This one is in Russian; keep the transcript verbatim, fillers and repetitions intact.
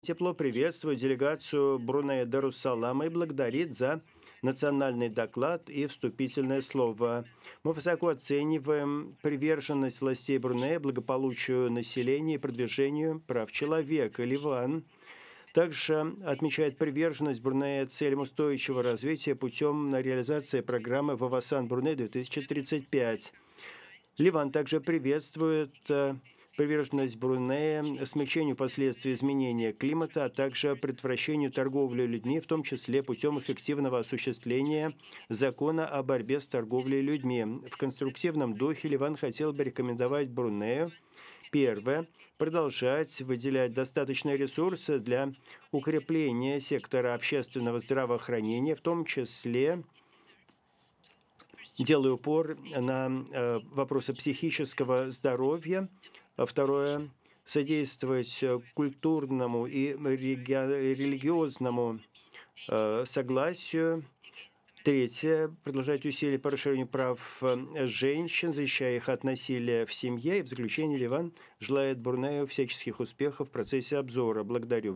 тепло приветствует делегацию Брунея Даруссалама и благодарит за национальный доклад и вступительное слово. Мы высоко оцениваем приверженность властей Брунея благополучию населения и продвижению прав человека. Ливан также отмечает приверженность Брунея целям устойчивого развития путем реализации программы «Вавасан Бруней две тысячи тридцать пять». Ливан также приветствует э, приверженность Брунея смягчению последствий изменения климата, а также предотвращению торговли людьми, в том числе путем эффективного осуществления закона о борьбе с торговлей людьми. В конструктивном духе Ливан хотел бы рекомендовать Брунею: первое. Продолжать выделять достаточные ресурсы для укрепления сектора общественного здравоохранения, в том числе делаю упор на э, вопросы психического здоровья. А Второе. Содействовать э, культурному и реги- религиозному э, согласию. Третье. Продолжать усилия по расширению прав э, женщин, защищая их от насилия в семье. И в заключение Ливан желает Брунею всяческих успехов в процессе обзора. Благодарю.